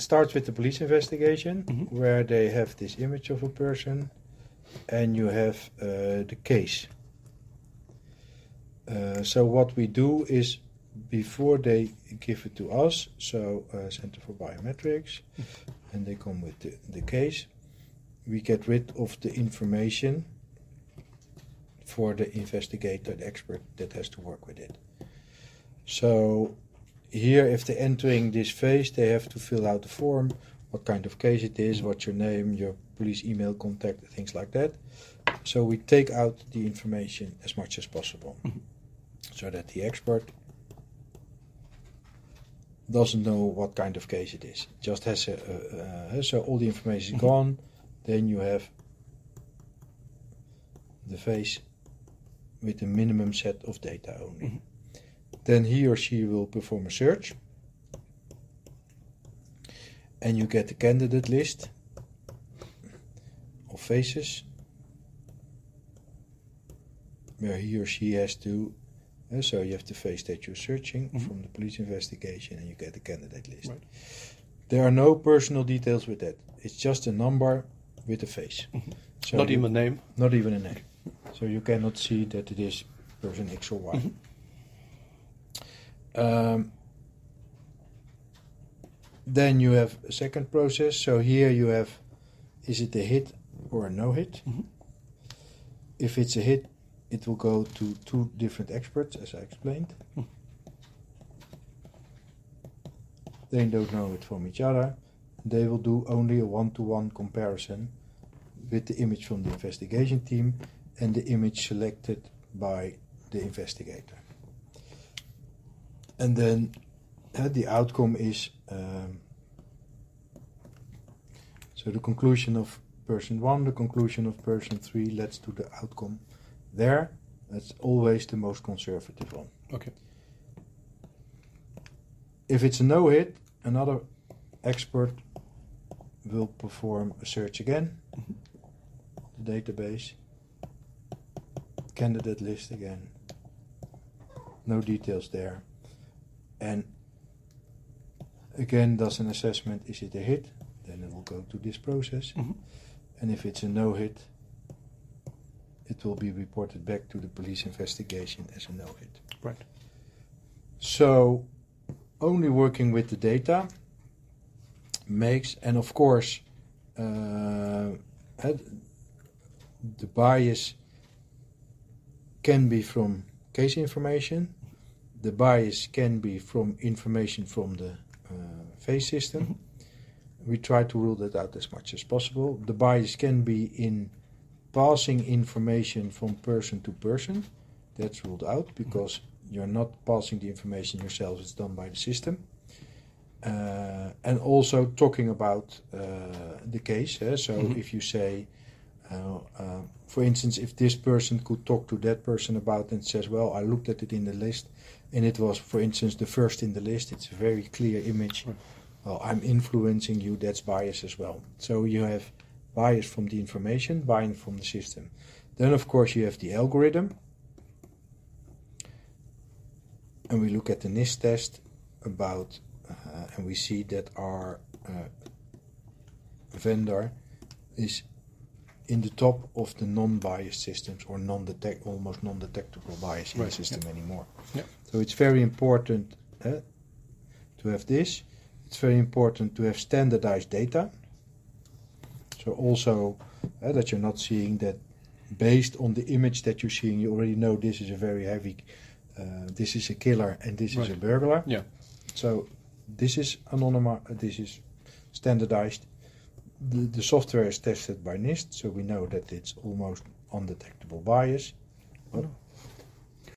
it starts with the police investigation, where they have this image of a person, and you have the case. So what we do is, before they give it to us, so Center for Biometrics, and they come with the case, we get rid of the information for the investigator, the expert that has to work with it. So here, if they're entering this phase, they have to fill out the form, what kind of case it is, what's your name, your police email contact, things like that. So we take out the information as much as possible, so that the expert doesn't know what kind of case it is. Just has so all the information is gone. Then you have the face with a minimum set of data only. Then he or she will perform a search, and you get the candidate list of faces, where he or she has to, so you have the face that you're searching from the police investigation, and you get the candidate list. Right. There are no personal details with that. It's just a number with a face. So not even a name? Not even a name. So you cannot see that it is person X or Y. Then you have a second process. So here you have, is it a hit or a no hit? If it's a hit, it will go to 2 different experts, as I explained. They don't know it from each other. They will do only a one-to-one comparison with the image from the investigation team and the image selected by the investigator. And then the outcome is, so the conclusion of person 1, the conclusion of person 3, let's do the outcome there. That's always the most conservative one. Okay. If it's a no-hit, another expert will perform a search again, the database, candidate list again, no details there, and again does an assessment, is it a hit? Then it will go to this process, and if it's a no-hit, it will be reported back to the police investigation as a no-hit. Right. So only working with the data makes, and of course the bias can be from case information, the bias can be from information from the face system. We try to rule that out as much as possible. The bias can be in passing information from person to person. That's ruled out because you're not passing the information yourself, it's done by the system. And also talking about the case. So if you say, for instance, if this person could talk to that person about and says, well, I looked at it in the list and it was, for instance, the first in the list, it's a very clear image. Well, I'm influencing you, that's bias as well. So you have bias from the information, bias from the system. Then, of course, you have the algorithm. And we look at the NIST test about, and we see that our vendor is in the top of the non-biased systems, or almost non-detectable bias in the system anymore. Yeah. So it's very important to have this. It's very important to have standardized data. So also that you're not seeing that based on the image that you're seeing, you already know this is a very heavy, this is a killer and this is a burglar. Yeah. So this is anonymous, this is standardized. The software is tested by NIST, so we know that it's almost undetectable bias. But